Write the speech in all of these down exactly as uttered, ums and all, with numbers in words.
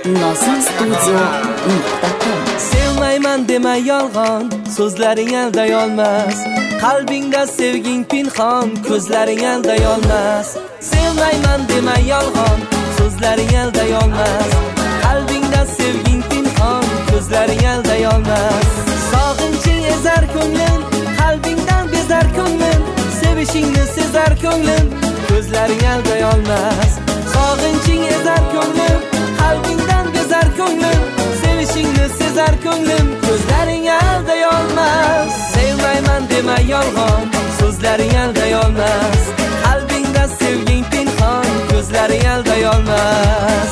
nosim studio nuqta com. Sevmayman dema yolg'on, so'zlaring alday olmas. Qalbingda sevging pinhon, ko'zlaring alday olmas. Sevmayman dema yolg'on, so'zlaring alday olmas. Qalbingda sevging pinhon, ko'zlaring alday olmas. Sog'inching ezar ko'nglim, qalbingdan bezar ko'nglim. Sevishingni sezar ko'nglim, ko'zlaring alday olmas. Sog'inching ezar ko'nglim, qalbingdan bezar ko'nglim. Sevishingni sezar ko'nglim, ko'zlaring alday olmas. Sevmayman dema yolg'on, so'zlaring alday olmas. Qalbingda sevging pinhon, ko'zlaring alday olmas.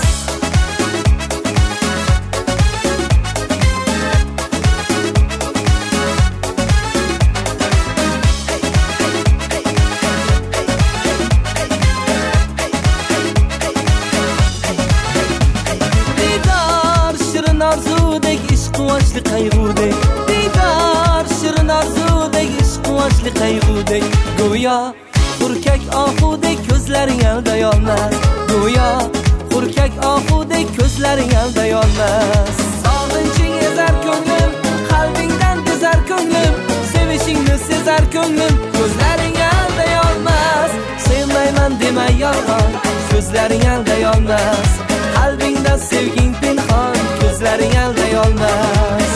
Arzudek ish quvonchli qayg'udek, didor shirin arzudek ish quvonchli qayg'udek. Go'yo hurkak ohudek ko'zlaring alday olmas. Go'yo hurkak ohudek ko'zlaring alday olmas. Sog'inching ezar ko'nglim, qalbingdan bezar ko'nglim. Sevishingni sezar ko'nglim, ko'zlaring alday olmas. Sevmayman dema yolg'on, ko'zlaring alday olmas. Qalbingda sevging pinhon, ko'zlaring alday olmas.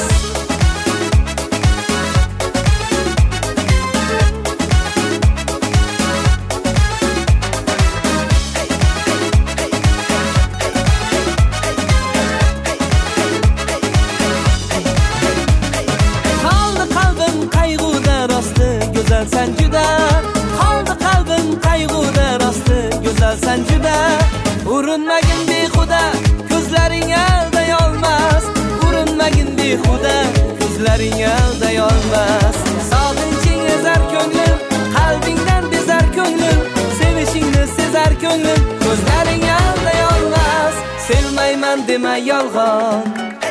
Qoldi qalbim qayg'uda rosti, go'zalsan juda. Qoldi qalbim qayg'uda rosti, go'zalsan juda. Urinmagin behuda, ko'zlaring alday olmas. Urinmagin behuda, ko'zlaring alday olmas. Sog'inching ezar ko'nglim, qalbingdan bezar ko'nglim. Sevishingni sezar ko'nglim, ko'zlaring alday olmas. Sevmayman dema yolg'on,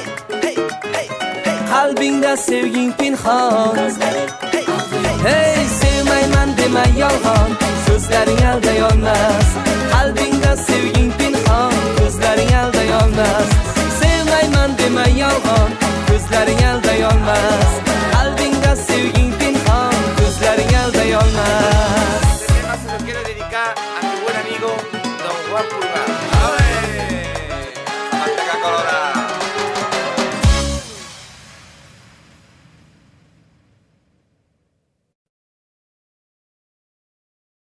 qalbingda sevging pinhon. Hey, sevmayman dema yolg'on, so'zlaring alday olmas. Qalbingda sevging pinhon, ko'zlaring alday olmas. Sevmayman dema yolg'on, ko'zlaring alday olmas.